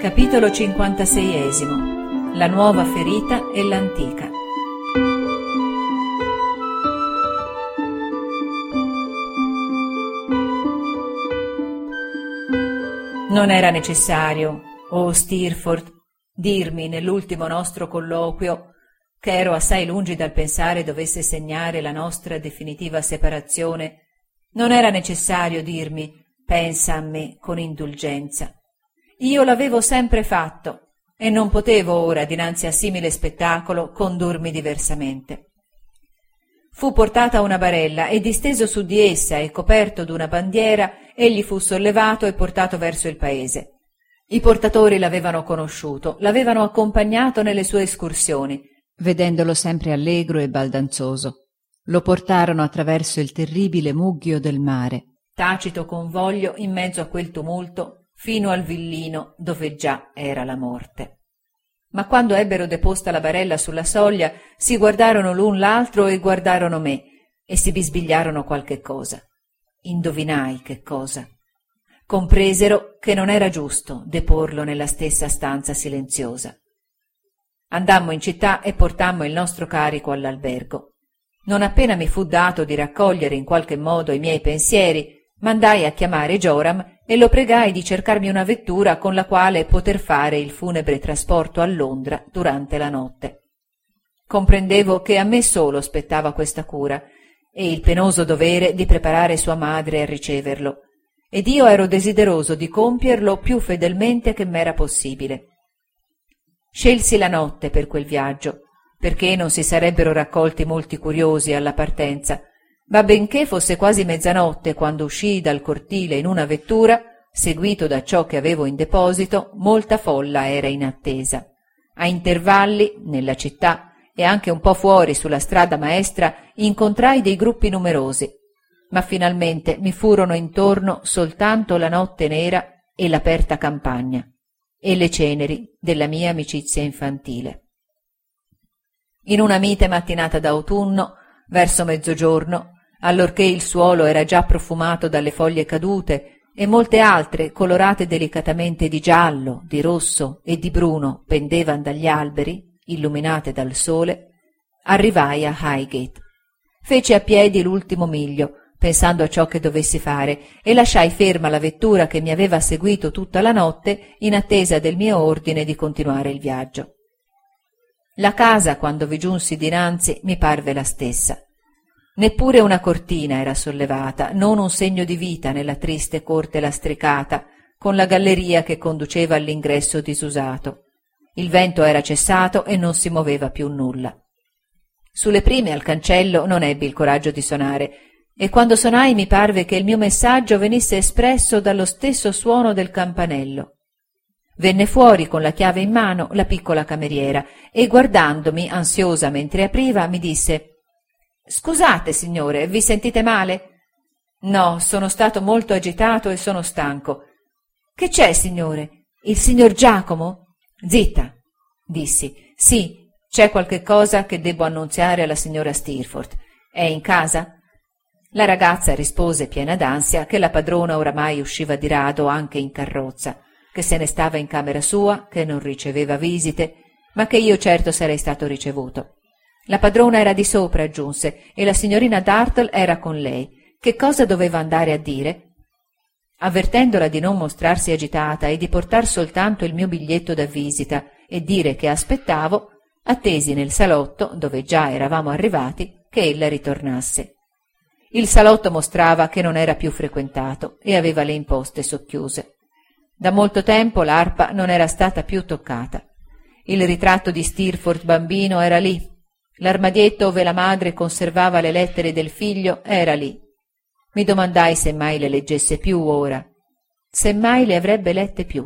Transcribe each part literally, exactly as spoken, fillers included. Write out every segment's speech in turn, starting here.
Capitolo cinquantaseiesimo. La nuova ferita e l'antica. Non era necessario, oh Steerforth, dirmi nell'ultimo nostro colloquio, che ero assai lungi dal pensare dovesse segnare la nostra definitiva separazione, non era necessario dirmi pensa a me con indulgenza. Io l'avevo sempre fatto e non potevo ora, dinanzi a simile spettacolo, condurmi diversamente. Fu portata una barella e disteso su di essa e coperto d'una bandiera, egli fu sollevato e portato verso il paese. I portatori l'avevano conosciuto, l'avevano accompagnato nelle sue escursioni, vedendolo sempre allegro e baldanzoso. Lo portarono attraverso il terribile mugghio del mare, tacito convoglio in mezzo a quel tumulto, fino al villino dove già era la morte. Ma quando ebbero deposta la barella sulla soglia, si guardarono l'un l'altro e guardarono me, e si bisbigliarono qualche cosa. Indovinai che cosa. Compresero che non era giusto deporlo nella stessa stanza silenziosa. Andammo in città e portammo il nostro carico all'albergo. Non appena mi fu dato di raccogliere in qualche modo i miei pensieri, mandai a chiamare Joram e lo pregai di cercarmi una vettura con la quale poter fare il funebre trasporto a Londra durante la notte. Comprendevo che a me solo spettava questa cura e il penoso dovere di preparare sua madre a riceverlo, ed io ero desideroso di compierlo più fedelmente che m'era possibile. Scelsi la notte per quel viaggio, perché non si sarebbero raccolti molti curiosi alla partenza, ma benché fosse quasi mezzanotte quando uscii dal cortile in una vettura, seguito da ciò che avevo in deposito, molta folla era in attesa. A intervalli, nella città e anche un po' fuori sulla strada maestra, incontrai dei gruppi numerosi, ma finalmente mi furono intorno soltanto la notte nera e l'aperta campagna, e le ceneri della mia amicizia infantile. In una mite mattinata d'autunno, verso mezzogiorno, allorché il suolo era già profumato dalle foglie cadute e molte altre, colorate delicatamente di giallo, di rosso e di bruno, pendevan dagli alberi, illuminate dal sole, arrivai a Highgate. Feci a piedi l'ultimo miglio, pensando a ciò che dovessi fare, e lasciai ferma la vettura che mi aveva seguito tutta la notte in attesa del mio ordine di continuare il viaggio. La casa, quando vi giunsi dinanzi, mi parve la stessa. Neppure una cortina era sollevata, non un segno di vita nella triste corte lastricata, con la galleria che conduceva all'ingresso disusato. Il vento era cessato e non si muoveva più nulla. Sulle prime al cancello non ebbi il coraggio di sonare, e quando sonai mi parve che il mio messaggio venisse espresso dallo stesso suono del campanello. Venne fuori con la chiave in mano la piccola cameriera e, guardandomi ansiosa mentre apriva, mi disse: «Scusate, signore, vi sentite male?» «No, sono stato molto agitato e sono stanco». «Che c'è, signore? Il signor Giacomo?» «Zitta», dissi. «Sì, c'è qualche cosa che debbo annunziare alla signora Steerforth. È in casa?» La ragazza rispose piena d'ansia che la padrona oramai usciva di rado anche in carrozza, che se ne stava in camera sua, che non riceveva visite, ma che io certo sarei stato ricevuto. La padrona era di sopra, aggiunse, e la signorina Dartle era con lei. Che cosa doveva andare a dire? Avvertendola di non mostrarsi agitata e di portar soltanto il mio biglietto da visita e dire che aspettavo, attesi nel salotto, dove già eravamo arrivati, che ella ritornasse. Il salotto mostrava che non era più frequentato e aveva le imposte socchiuse. Da molto tempo l'arpa non era stata più toccata. Il ritratto di Steerforth bambino era lì. L'armadietto ove la madre conservava le lettere del figlio era lì. Mi domandai se mai le leggesse più ora, se mai le avrebbe lette più.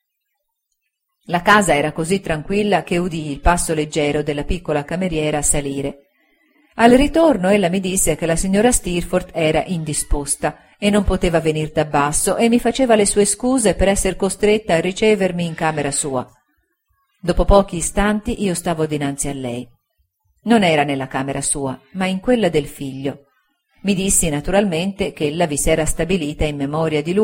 La casa era così tranquilla che udii il passo leggero della piccola cameriera salire. Al ritorno ella mi disse che la signora Steerforth era indisposta e non poteva venir da basso e mi faceva le sue scuse per esser costretta a ricevermi in camera sua. Dopo pochi istanti io stavo dinanzi a lei. Non era nella camera sua, ma in quella del figlio. Mi dissi naturalmente che ella vi s'era stabilita in memoria di lui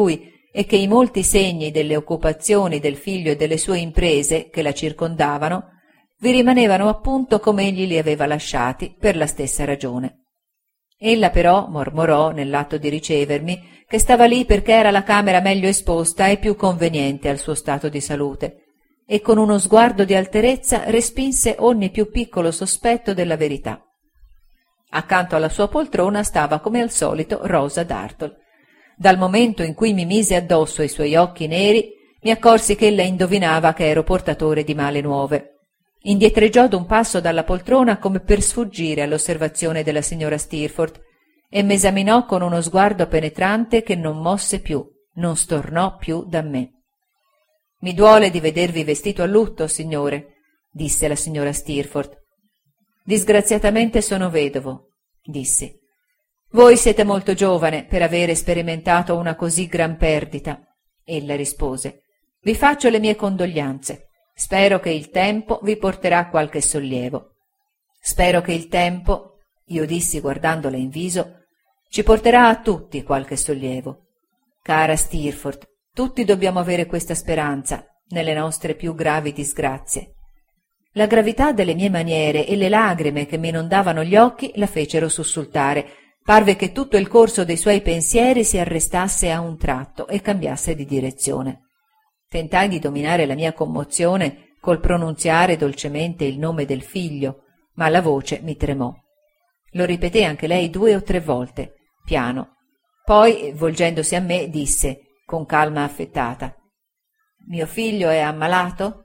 e che i molti segni delle occupazioni del figlio e delle sue imprese che la circondavano vi rimanevano appunto come egli li aveva lasciati, per la stessa ragione. Ella però mormorò nell'atto di ricevermi che stava lì perché era la camera meglio esposta e più conveniente al suo stato di salute, e con uno sguardo di alterezza respinse ogni più piccolo sospetto della verità. Accanto alla sua poltrona stava come al solito Rosa Dartle. Dal momento in cui mi mise addosso i suoi occhi neri, mi accorsi che ella indovinava che ero portatore di male nuove. Indietreggiò d'un passo dalla poltrona come per sfuggire all'osservazione della signora Steerforth e m'esaminò con uno sguardo penetrante che non mosse più, non stornò più da me. «Mi duole di vedervi vestito a lutto, signore», disse la signora Steerforth. «Disgraziatamente sono vedovo», dissi. «Voi siete molto giovane per avere sperimentato una così gran perdita», ella rispose. «Vi faccio le mie condoglianze. Spero che il tempo vi porterà qualche sollievo. Spero che il tempo», io dissi guardandole in viso, «ci porterà a tutti qualche sollievo. Cara Steerforth, tutti dobbiamo avere questa speranza nelle nostre più gravi disgrazie». La gravità delle mie maniere e le lagrime che mi inondavano gli occhi la fecero sussultare. Parve che tutto il corso dei suoi pensieri si arrestasse a un tratto e cambiasse di direzione. Tentai di dominare la mia commozione col pronunziare dolcemente il nome del figlio, ma la voce mi tremò. Lo ripeté anche lei due o tre volte, piano. Poi, volgendosi a me, disse, con calma affettata, «Mio figlio è ammalato?»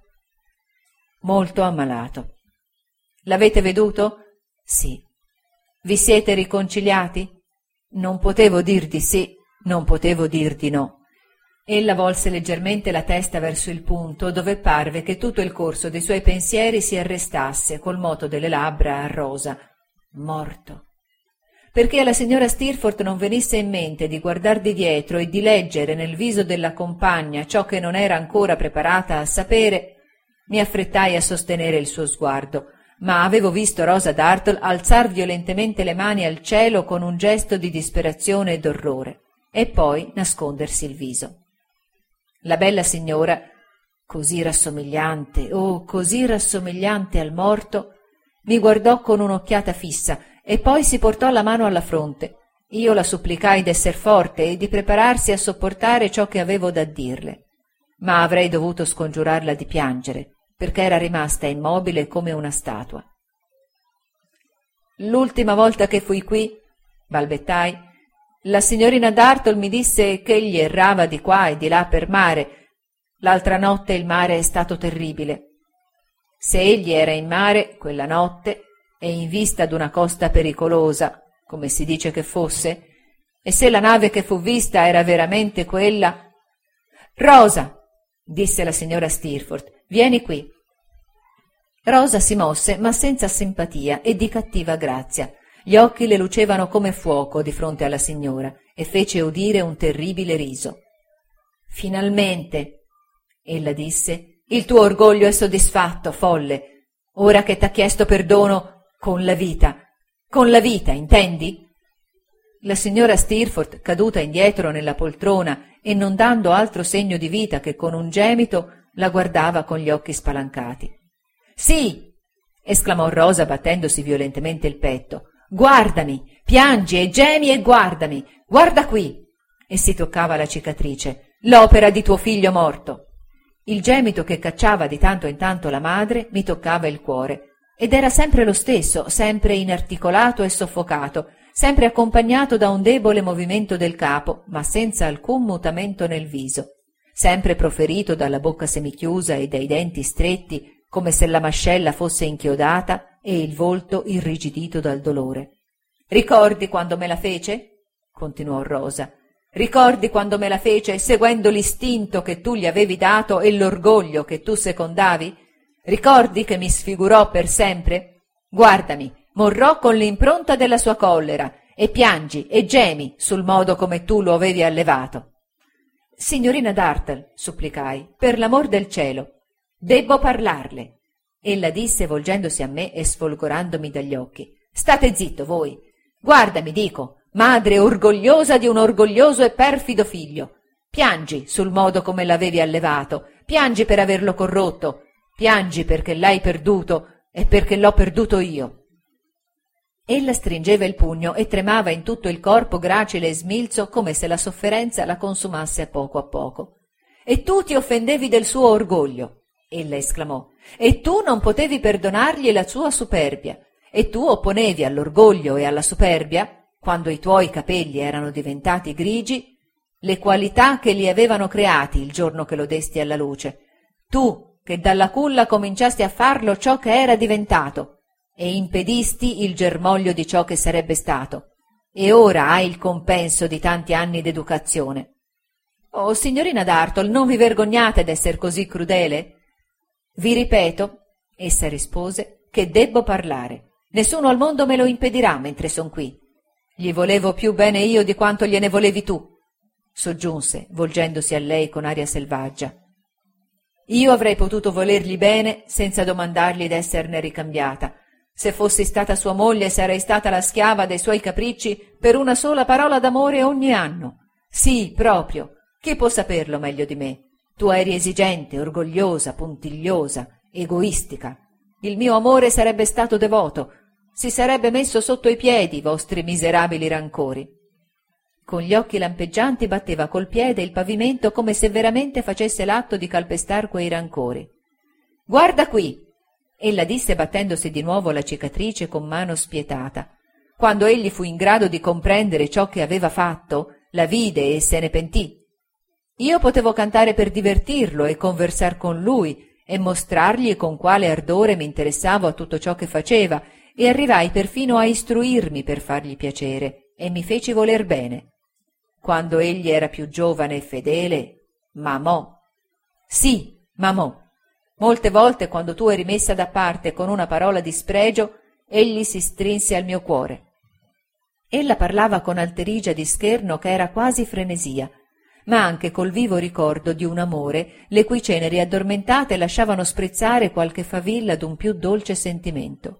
«Molto ammalato». «L'avete veduto?» «Sì». «Vi siete riconciliati?» Non potevo dir di sì, non potevo dir di no. Ella volse leggermente la testa verso il punto dove parve che tutto il corso dei suoi pensieri si arrestasse col moto delle labbra a rosa. Morto. Perché alla signora Steerforth non venisse in mente di guardar di dietro e di leggere nel viso della compagna ciò che non era ancora preparata a sapere, mi affrettai a sostenere il suo sguardo, ma avevo visto Rosa Dartle alzar violentemente le mani al cielo con un gesto di disperazione e d'orrore, e poi nascondersi il viso. La bella signora, così rassomigliante, oh, così rassomigliante al morto, mi guardò con un'occhiata fissa e poi si portò la mano alla fronte. Io la supplicai d'esser forte e di prepararsi a sopportare ciò che avevo da dirle, ma avrei dovuto scongiurarla di piangere, perché era rimasta immobile come una statua. «L'ultima volta che fui qui», balbettai, «la signorina Dartle mi disse che egli errava di qua e di là per mare. L'altra notte il mare è stato terribile. Se egli era in mare quella notte e in vista d'una costa pericolosa, come si dice che fosse, e se la nave che fu vista era veramente quella...» «Rosa», disse la signora Steerforth, «vieni qui». Rosa si mosse, ma senza simpatia e di cattiva grazia. Gli occhi le lucevano come fuoco di fronte alla signora e fece udire un terribile riso. «Finalmente», ella disse, «il tuo orgoglio è soddisfatto, folle, ora che t'ha chiesto perdono con la vita. Con la vita, intendi?» La signora Steerforth, caduta indietro nella poltrona e non dando altro segno di vita che con un gemito, la guardava con gli occhi spalancati. «Sì!» esclamò Rosa battendosi violentemente il petto. «Guardami! Piangi e gemi e guardami! Guarda qui!» e si toccava la cicatrice. «L'opera di tuo figlio morto!» Il gemito che cacciava di tanto in tanto la madre mi toccava il cuore, ed era sempre lo stesso, sempre inarticolato e soffocato, sempre accompagnato da un debole movimento del capo, ma senza alcun mutamento nel viso, sempre proferito dalla bocca semichiusa e dai denti stretti, come se la mascella fosse inchiodata e il volto irrigidito dal dolore. «Ricordi quando me la fece?» continuò Rosa. «Ricordi quando me la fece seguendo l'istinto che tu gli avevi dato e l'orgoglio che tu secondavi? Ricordi che mi sfigurò per sempre? Guardami, morrò con l'impronta della sua collera e piangi e gemi sul modo come tu lo avevi allevato». «Signorina Dartle», supplicai, «per l'amor del cielo, debbo parlarle». Ella disse volgendosi a me e sfolgorandomi dagli occhi. «State zitto voi. Guardami, dico, madre orgogliosa di un orgoglioso e perfido figlio. Piangi sul modo come l'avevi allevato, piangi per averlo corrotto, piangi perché l'hai perduto e perché l'ho perduto io. Ella stringeva il pugno e tremava in tutto il corpo gracile e smilzo come se la sofferenza la consumasse a poco a poco. «E tu ti offendevi del suo orgoglio», ella esclamò, «e tu non potevi perdonargli la sua superbia, e tu opponevi all'orgoglio e alla superbia, quando i tuoi capelli erano diventati grigi, le qualità che li avevano creati il giorno che lo desti alla luce. Tu, che dalla culla cominciasti a farlo ciò che era diventato, e impedisti il germoglio di ciò che sarebbe stato, e ora hai il compenso di tanti anni d'educazione. Oh, signorina Dartle, non vi vergognate d'esser così crudele? Vi ripeto, essa rispose, che debbo parlare. Nessuno al mondo me lo impedirà mentre son qui. Gli volevo più bene io di quanto gliene volevi tu, soggiunse, volgendosi a lei con aria selvaggia. Io avrei potuto volergli bene senza domandargli d'esserne ricambiata. Se fossi stata sua moglie sarei stata la schiava dei suoi capricci per una sola parola d'amore ogni anno. Sì, proprio. Chi può saperlo meglio di me? Tu eri esigente, orgogliosa, puntigliosa, egoistica. Il mio amore sarebbe stato devoto, si sarebbe messo sotto i piedi i vostri miserabili rancori. Con gli occhi lampeggianti batteva col piede il pavimento come se veramente facesse l'atto di calpestar quei rancori. «Guarda qui!» ella disse battendosi di nuovo la cicatrice con mano spietata. Quando egli fu in grado di comprendere ciò che aveva fatto, la vide e se ne pentì. Io potevo cantare per divertirlo e conversar con lui e mostrargli con quale ardore mi interessavo a tutto ciò che faceva, e arrivai perfino a istruirmi per fargli piacere, e mi feci voler bene. Quando egli era più giovane e fedele, m'amò. Sì, m'amò. Molte volte, quando tu eri messa da parte con una parola di spregio, egli si strinse al mio cuore. Ella parlava con alterigia di scherno che era quasi frenesia, ma anche col vivo ricordo di un amore le cui ceneri addormentate lasciavano sprizzare qualche favilla d'un più dolce sentimento.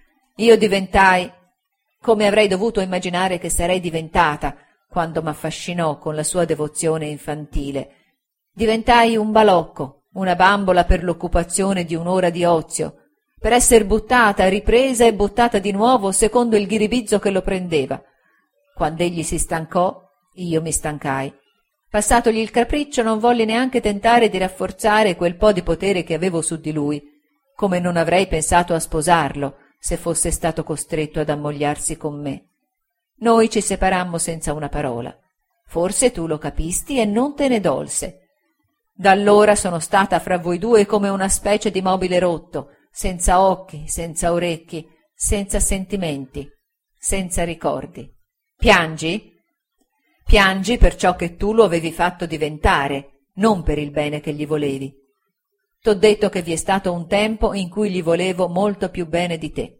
Io diventai, come avrei dovuto immaginare che sarei diventata, quando m'affascinò con la sua devozione infantile. Diventai un balocco, una bambola per l'occupazione di un'ora di ozio, per esser buttata, ripresa e buttata di nuovo secondo il ghiribizzo che lo prendeva. Quando egli si stancò, io mi stancai. Passatogli il capriccio, non volli neanche tentare di rafforzare quel po' di potere che avevo su di lui, come non avrei pensato a sposarlo se fosse stato costretto ad ammogliarsi con me. Noi ci separammo senza una parola. Forse tu lo capisti e non te ne dolse. D'allora sono stata fra voi due come una specie di mobile rotto, senza occhi, senza orecchi, senza sentimenti, senza ricordi. Piangi? Piangi per ciò che tu lo avevi fatto diventare, non per il bene che gli volevi. T'ho detto che vi è stato un tempo in cui gli volevo molto più bene di te.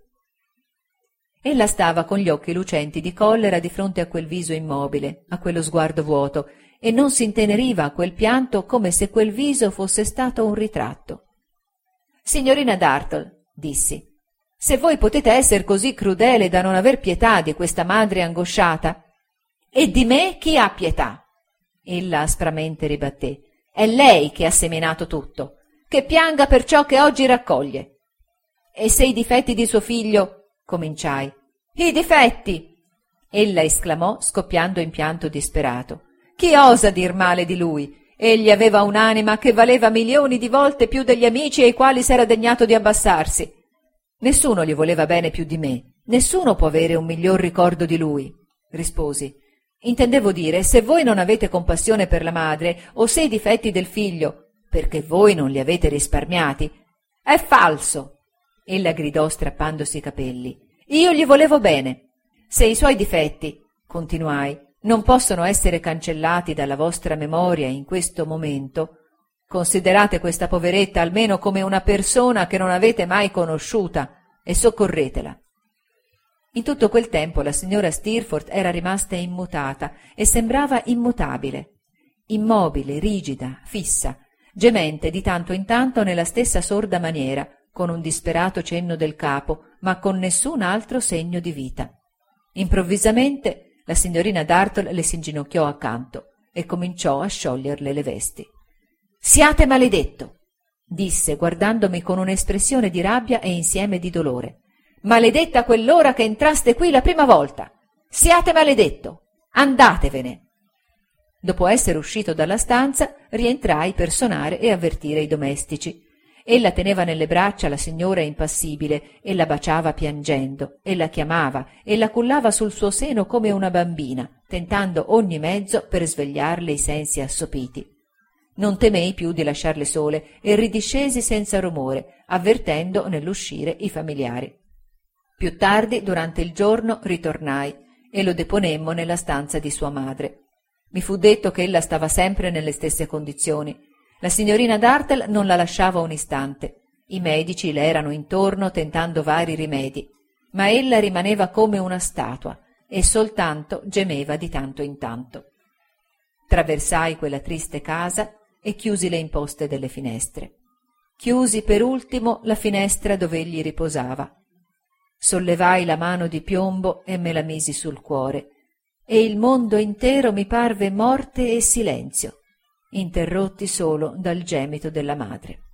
Ella stava con gli occhi lucenti di collera di fronte a quel viso immobile, a quello sguardo vuoto, e non s'inteneriva a quel pianto come se quel viso fosse stato un ritratto. «Signorina Dartle», dissi, «se voi potete essere così crudele da non aver pietà di questa madre angosciata, e di me chi ha pietà?» Ella aspramente ribatté. «È lei che ha seminato tutto, che pianga per ciò che oggi raccoglie. E se i difetti di suo figlio...» cominciai. «I difetti!» ella esclamò, scoppiando in pianto disperato. «Chi osa dir male di lui? Egli aveva un'anima che valeva milioni di volte più degli amici ai quali s'era degnato di abbassarsi. Nessuno gli voleva bene più di me, nessuno può avere un miglior ricordo di lui», risposi. «Intendevo dire, se voi non avete compassione per la madre, o se i difetti del figlio, perché voi non li avete risparmiati, è falso!» ella gridò strappandosi i capelli. «Io gli volevo bene. Se i suoi difetti», continuai, «non possono essere cancellati dalla vostra memoria in questo momento, considerate questa poveretta almeno come una persona che non avete mai conosciuta e soccorretela». In tutto quel tempo la signora Steerforth era rimasta immutata e sembrava immutabile, immobile, rigida, fissa, gemente di tanto in tanto nella stessa sorda maniera, con un disperato cenno del capo, ma con nessun altro segno di vita. Improvvisamente la signorina Dartle le s'inginocchiò accanto, e cominciò a scioglierle le vesti. «Siate maledetto!» disse, guardandomi con un'espressione di rabbia e insieme di dolore. «Maledetta quell'ora che entraste qui la prima volta! Siate maledetto! Andatevene!» Dopo essere uscito dalla stanza, rientrai per sonare e avvertire i domestici. Ella teneva nelle braccia la signora impassibile e la baciava piangendo, e la chiamava e la cullava sul suo seno come una bambina, tentando ogni mezzo per svegliarle i sensi assopiti. Non temei più di lasciarle sole e ridiscesi senza rumore, avvertendo nell'uscire i familiari. Più tardi, durante il giorno, ritornai e lo deponemmo nella stanza di sua madre. Mi fu detto che ella stava sempre nelle stesse condizioni. La signorina Dartle non la lasciava un istante. I medici le erano intorno tentando vari rimedi, ma ella rimaneva come una statua e soltanto gemeva di tanto in tanto. Traversai quella triste casa e chiusi le imposte delle finestre. Chiusi per ultimo la finestra dove egli riposava. Sollevai la mano di piombo e me la misi sul cuore, e il mondo intero mi parve morte e silenzio, interrotti solo dal gemito della madre.